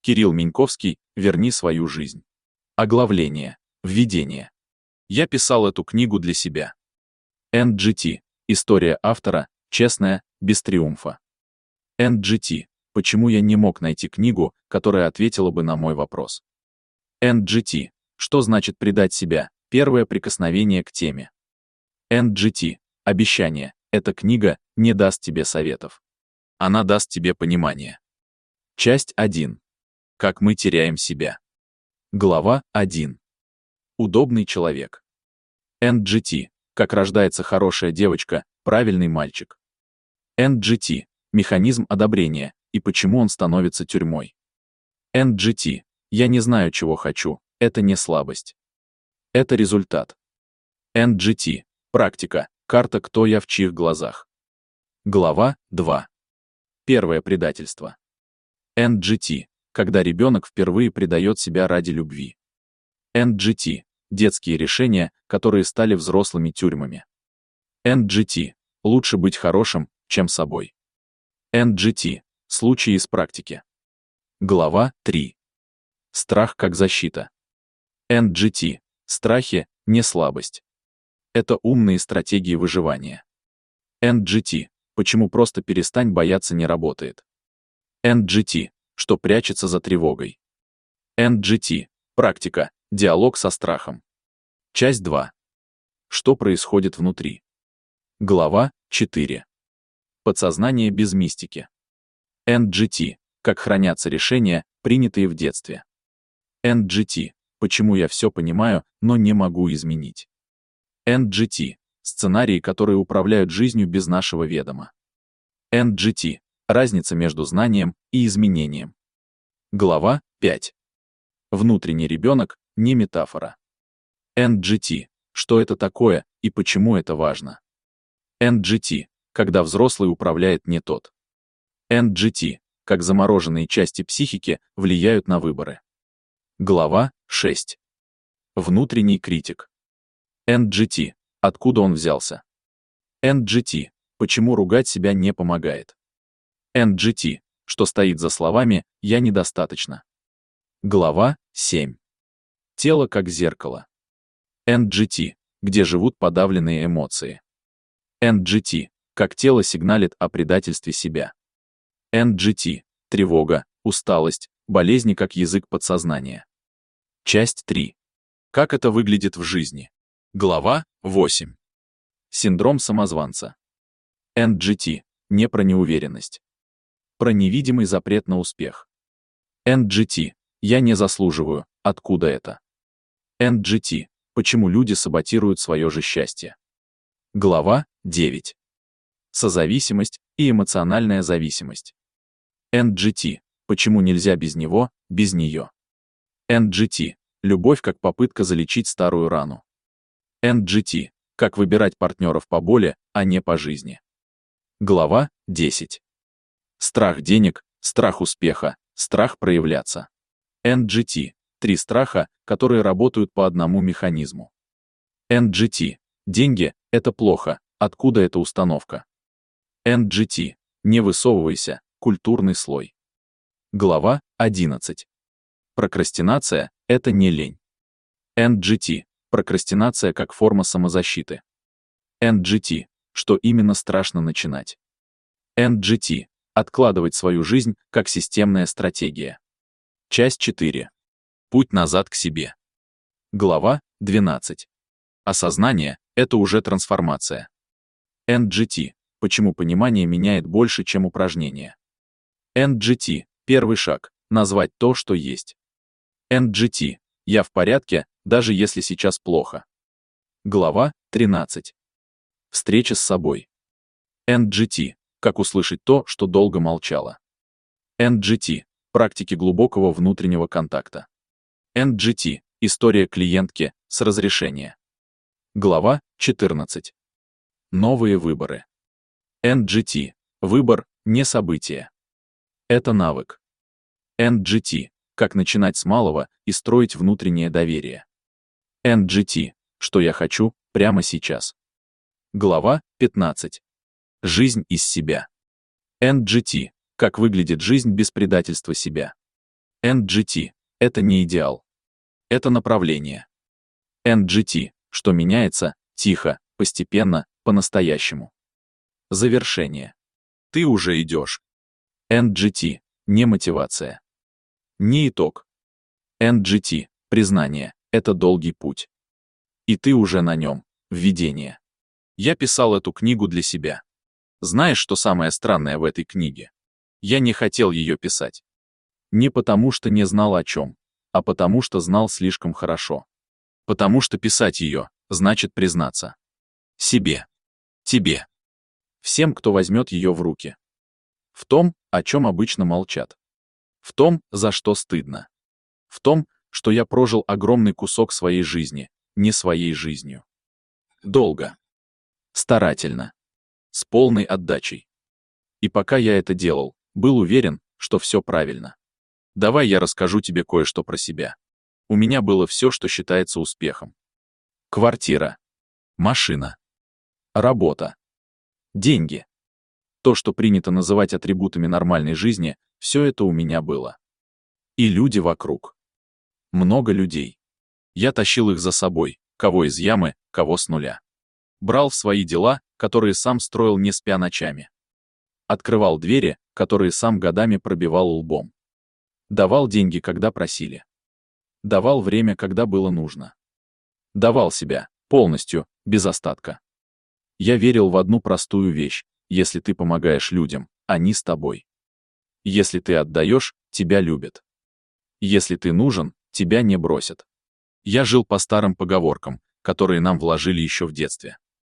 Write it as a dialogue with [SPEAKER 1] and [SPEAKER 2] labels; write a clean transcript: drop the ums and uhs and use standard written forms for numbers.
[SPEAKER 1] Кирилл Меньковский «Верни свою жизнь». Оглавление. Введение. Я писал эту книгу для себя. NGT. История автора, честная, без триумфа. NGT. Почему я не мог найти книгу, которая ответила бы на мой вопрос? NGT. Что значит предать себя? Первое прикосновение к теме. NGT. Обещание. Эта книга не даст тебе советов. Она даст тебе понимание. Часть 1. Как мы теряем себя. Глава 1. Удобный человек. NGT. Как рождается хорошая девочка, правильный мальчик. NGT. Механизм одобрения и почему он становится тюрьмой. NGT. Я не знаю, чего хочу. Это не слабость. Это результат. NGT. Практика. Карта «Кто я в чьих глазах». Глава 2. Первое предательство. NGT. Когда ребенок впервые предает себя ради любви. NGT. Детские решения, которые стали взрослыми тюрьмами. NGT. Лучше быть хорошим, чем собой. NGT. Случаи из практики. Глава 3. Страх как защита. NGT. Страхи – не слабость. Это умные стратегии выживания. NGT. Почему просто перестань бояться не работает. NGT. Что прячется за тревогой. NGT. Практика. Диалог со страхом. Часть 2. Что происходит внутри. Глава 4. Подсознание без мистики. NGT. Как хранятся решения, принятые в детстве. NGT. Почему я все понимаю, но не могу изменить. NGT. Сценарии, которые управляют жизнью без нашего ведома. NGT. Разница между знанием и изменением. Глава 5. Внутренний ребенок – не метафора. NGT. Что это такое и почему это важно. NGT. Когда взрослый управляет не тот. NGT. Как замороженные части психики влияют на выборы. Глава 6. Внутренний критик. NGT. Откуда он взялся? NGT. Почему ругать себя не помогает? NGT. Что стоит за словами «я недостаточно». Глава 7. Тело как зеркало. NGT. Где живут подавленные эмоции. NGT. Как тело сигналит о предательстве себя. NGT. Тревога, усталость, болезни как язык подсознания. Часть 3. Как это выглядит в жизни. Глава 8. Синдром самозванца. NGT. Не про неуверенность. Про невидимый запрет на успех. NGT. Я не заслуживаю. Откуда это? NGT. Почему люди саботируют свое же счастье. Глава 9. Созависимость и эмоциональная зависимость. NGT. Почему нельзя без него, без нее. NGT. Любовь как попытка залечить старую рану. NGT. Как выбирать партнеров по боли, а не по жизни. Глава 10. Страх денег, страх успеха, страх проявляться. NGT. 3 страха, которые работают по одному механизму. NGT. Деньги – это плохо. Откуда эта установка? NGT. Не высовывайся. Культурный слой. Глава 11. Прокрастинация – это не лень. NGT. Прокрастинация как форма самозащиты. NGT. Что именно страшно начинать. NGT. Откладывать свою жизнь как системная стратегия. Часть 4. Путь назад к себе. Глава 12. Осознание – это уже трансформация. NGT. Почему понимание меняет больше, чем упражнение. NGT. Первый шаг – назвать то, что есть. NGT. Я в порядке, даже если сейчас плохо. Глава 13. Встреча с собой. NGT. Как услышать то, что долго молчало. NGT. Практики глубокого внутреннего контакта. NGT. История клиентки с разрешения. Глава 14. Новые выборы. NGT. Выбор – не событие. Это навык. NGT. Как начинать с малого и строить внутреннее доверие. NGT. Что я хочу прямо сейчас. Глава 15. Жизнь из себя. NGT. Как выглядит жизнь без предательства себя. NGT – это не идеал. Это направление. NGT, что меняется, тихо, постепенно, по-настоящему. Завершение. Ты уже идешь. NGT – не мотивация. Не итог. NGT – признание, это долгий путь. И ты уже на нем, введение. Я писал эту книгу для себя. Знаешь, что самое странное в этой книге? Я не хотел ее писать. Не потому, что не знал о чем, а потому, что знал слишком хорошо. Потому что писать ее значит признаться. Себе. Тебе. Всем, кто возьмет ее в руки. В том, о чем обычно молчат. В том, за что стыдно. В том, что я прожил огромный кусок своей жизни, не своей жизнью. Долго. Старательно. С полной отдачей. И пока я это делал, был уверен, что все правильно. Давай я расскажу тебе кое-что про себя. У меня было все, что считается успехом. Квартира. Машина. Работа. Деньги. То, что принято называть атрибутами нормальной жизни, все это у меня было. И люди вокруг. Много людей. Я тащил их за собой, кого из ямы, кого с нуля. Брал в свои дела, которые сам строил не спя ночами. Открывал двери, которые сам годами пробивал лбом. Давал деньги, когда просили. Давал время, когда было нужно. Давал себя, полностью, без остатка. Я верил в одну простую вещь: если ты помогаешь людям, они с тобой. Если ты отдаешь, тебя любят. Если ты нужен, тебя не бросят. Я жил по старым поговоркам, которые нам вложили еще в детстве.